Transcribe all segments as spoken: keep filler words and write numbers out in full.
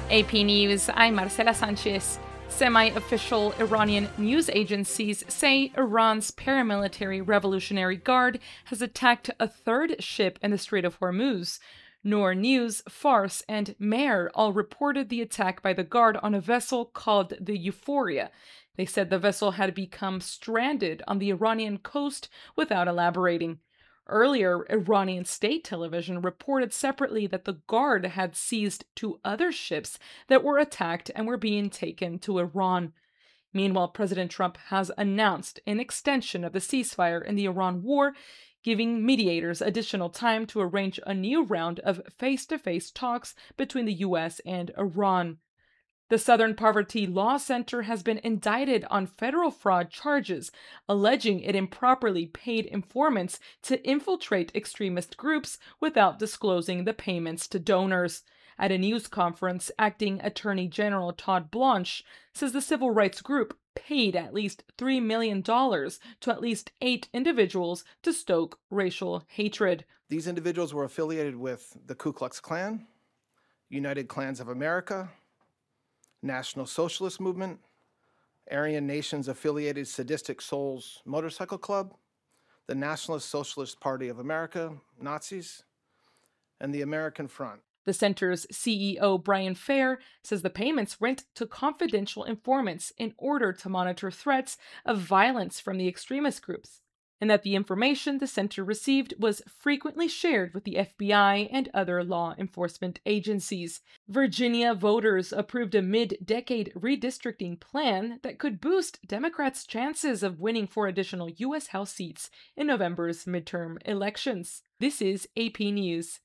A P News, I'm Marcela Sanchez. Semi-official Iranian news agencies say Iran's paramilitary Revolutionary Guard has attacked a third ship in the Strait of Hormuz. Noor News, Fars, and Mehr all reported the attack by the Guard on a vessel called the Euphoria. They said the vessel had become stranded on the Iranian coast without elaborating. Earlier, Iranian state television reported separately that the Guard had seized two other ships that were attacked and were being taken to Iran. Meanwhile, President Trump has announced an extension of the ceasefire in the Iran war, giving mediators additional time to arrange a new round of face-to-face talks between the U S and Iran. The Southern Poverty Law Center has been indicted on federal fraud charges, alleging it improperly paid informants to infiltrate extremist groups without disclosing the payments to donors. At a news conference, Acting Attorney General Todd Blanche says the civil rights group paid at least three million dollars to at least eight individuals to stoke racial hatred. These individuals were affiliated with the Ku Klux Klan, United Klans of America, National Socialist Movement, Aryan Nations-affiliated Sadistic Souls Motorcycle Club, the Nationalist Socialist Party of America, Nazis, and the American Front. The center's C E O, Brian Fair, says the payments went to confidential informants in order to monitor threats of violence from the extremist groups, and that the information the center received was frequently shared with the F B I and other law enforcement agencies. Virginia voters approved a mid-decade redistricting plan that could boost Democrats' chances of winning four additional U S House seats in November's midterm elections. This is A P News.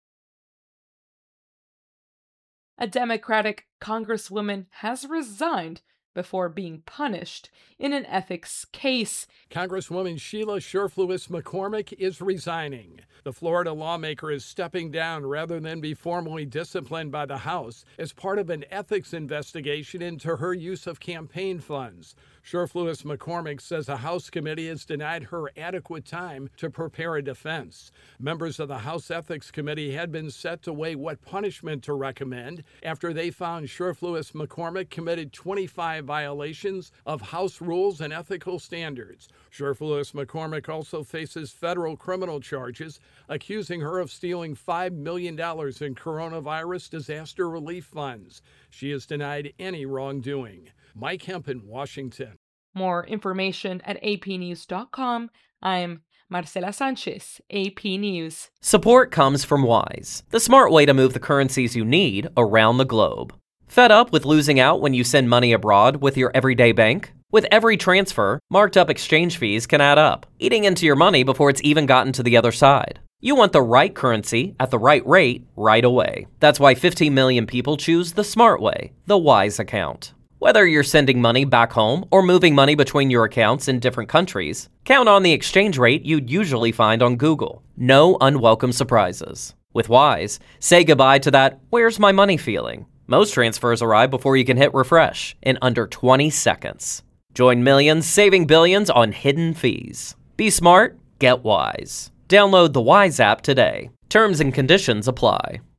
A Democratic congresswoman has resigned before being punished in an ethics case. Congresswoman Sheila Sherflewis McCormick is resigning. The Florida lawmaker is stepping down rather than be formally disciplined by the House as part of an ethics investigation into her use of campaign funds. Sherflewis McCormick says a House committee has denied her adequate time to prepare a defense. Members of the House Ethics Committee had been set to weigh what punishment to recommend after they found Sherflewis McCormick committed twenty-five violations of House rules and ethical standards. Sherflewis McCormick also faces federal criminal charges, accusing her of stealing five million dollars in coronavirus disaster relief funds. She has denied any wrongdoing. Mike Hemp in Washington. More information at A P news dot com. I'm Marcela Sanchez, A P News. Support comes from Wise, the smart way to move the currencies you need around the globe. Fed up with losing out when you send money abroad with your everyday bank? With every transfer, marked up exchange fees can add up, eating into your money before it's even gotten to the other side. You want the right currency at the right rate right away. That's why fifteen million people choose the smart way, the Wise account. Whether you're sending money back home or moving money between your accounts in different countries, count on the exchange rate you'd usually find on Google. No unwelcome surprises. With Wise, say goodbye to that "where's my money" feeling. Most transfers arrive before you can hit refresh in under twenty seconds. Join millions saving billions on hidden fees. Be smart, get Wise. Download the Wise app today. Terms and conditions apply.